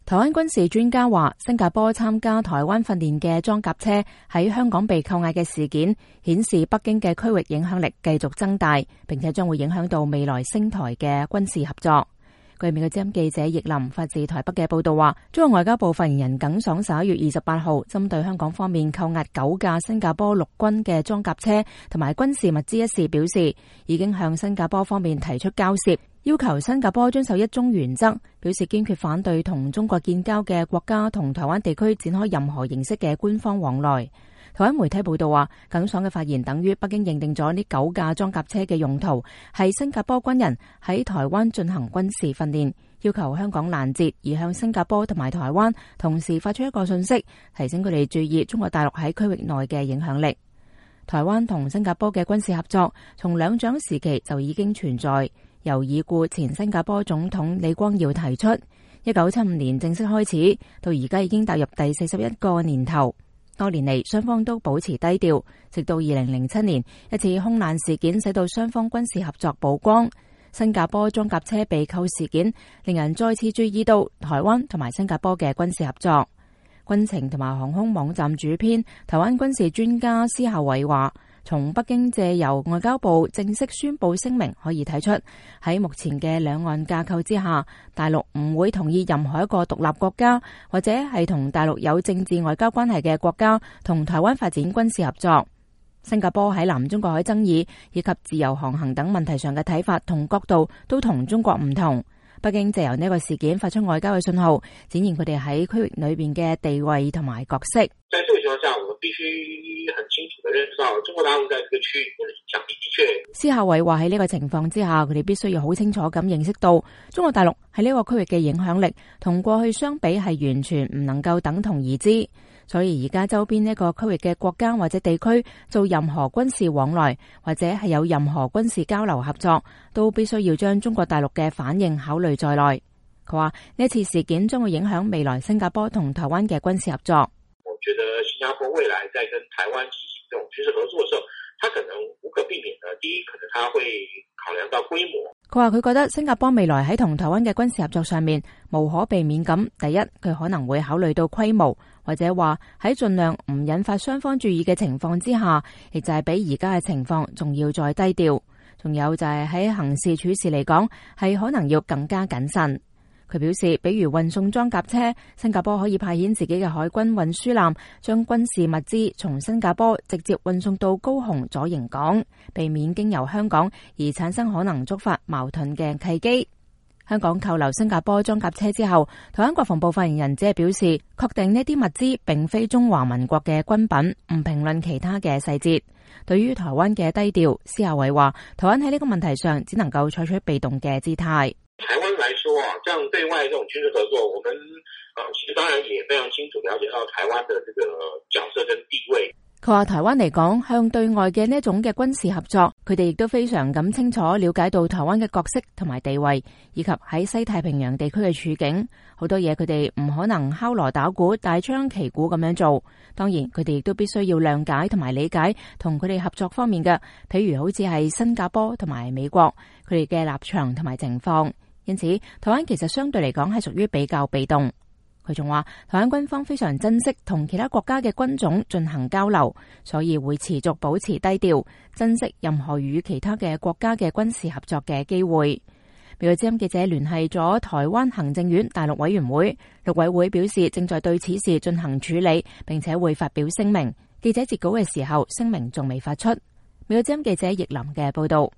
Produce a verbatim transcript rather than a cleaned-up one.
台灣軍事專家話，新加坡參加台灣訓練嘅裝甲車喺香港被扣押嘅事件，顯示北京嘅區域影響力繼續增大，並且將會影響到未來升台嘅軍事合作。據美國之音記者葉林發自台北嘅報道話，中國外交部發言人耿爽十一月二十八號針對香港方面扣押九架新加坡陸軍嘅裝甲車同埋軍事物資一事表示，已經向新加坡方面提出交涉，要求新加坡遵守一中原則，表示堅決反對同中國建交嘅國家同台灣地區展開任何形式嘅官方往來。台灣媒體報道話，耿爽嘅發言等於北京認定咗呢九架裝甲車嘅用途係新加坡軍人喺台灣進行軍事訓練，要求香港攔截，而向新加坡同埋台灣同時發出一個訊息，提醒佢哋注意中國大陸喺區域內嘅影響力。台灣同新加坡嘅軍事合作從兩蔣時期就已經存在，由已故前新加坡總統李光耀提出，一九七五年正式開始，到而家已經踏入第四十一個年頭。多年嚟，雙方都保持低調，直到二零零七年一次空難事件使到雙方軍事合作曝光。新加坡裝甲車被扣事件令人再次注意到台灣同埋新加坡嘅軍事合作。軍情同埋航空網站主編、台灣軍事專家施孝偉話，從北京借由外交部正式宣布聲明可以睇出，喺目前嘅兩岸架構之下，大陸唔會同意任何一個獨立國家或者係同大陸有政治外交關係嘅國家同台灣發展軍事合作。新加坡喺南中國海爭議以及自由航行等問題上嘅睇法同角度都同中國唔同。北京借由呢個事件發出外交嘅信號，展現佢哋喺區域裏邊嘅地位同埋角色。 在這個情況下，我們必須很清楚地認識到中國大陸在這個區域嘅影響力的確。 施孝偉話喺呢個情況之下，佢哋必須要好清楚咁認識到中國大陸喺呢個區域嘅影響力同過去相比係完全唔能夠等同而知。所以而家周邊呢個區域嘅國家或者地區做任何軍事往來或者係有任何軍事交流合作，都必須要將中國大陸嘅反應考慮在內。佢話呢次事件將會影響未來新加坡同台灣嘅軍事合作。 我覺得新加坡未來在跟台灣進行這種軍事合作嘅時候，他可能無可避免的，第一可能他會考量到規模。 佢話佢覺得新加坡未來喺同台灣嘅軍事合作上面無可避免咁，第一佢可能會考慮到規模，或者話喺盡量唔引發雙方注意嘅情況之下，亦就係比而家嘅情況仲要再低調。仲有就係喺行事處事嚟講，係可能要更加謹慎。佢表示，比如運送裝甲車，新加坡可以派遣自己嘅海軍運輸艦，將軍事物資從新加坡直接運送到高雄左營港，避免經由香港而產生可能觸發矛盾嘅契機。香港扣留新加坡裝甲車之後，台灣國防部發言人只係表示，確定呢啲物資並非中華民國嘅軍品，唔評論其他嘅細節。對於台灣嘅低調，施孝偉話，台灣喺呢個問題上只能夠採取被動嘅姿態。 台灣來說啊，這樣對外這種軍事合作，我們啊，其實當然也非常清楚了解到台灣的這個角色跟地位。 佢話台灣嚟講，向對外嘅呢一種嘅軍事合作，佢哋亦都非常咁清楚了解到台灣嘅角色同埋地位，以及喺西太平洋地區嘅處境。好多嘢佢哋唔可能敲鑼打鼓、大張旗鼓咁樣做。當然，佢哋亦都必須要諒解同埋理解同佢哋合作方面嘅，譬如好似係新加坡同埋美國佢哋嘅立場同埋情況。因此，台灣其實相對嚟講係屬於比較被動。佢仲話，台灣軍方非常珍惜同其他國家嘅軍種進行交流，所以會持續保持低調，珍惜任何與其他嘅國家嘅軍事合作嘅機會。美國之音記者聯繫咗台灣行政院大陸委員會，陸委會表示正在對此事進行處理，並且會發表聲明。記者截稿嘅時候，聲明仲未發出。美國之音記者葉林嘅報道。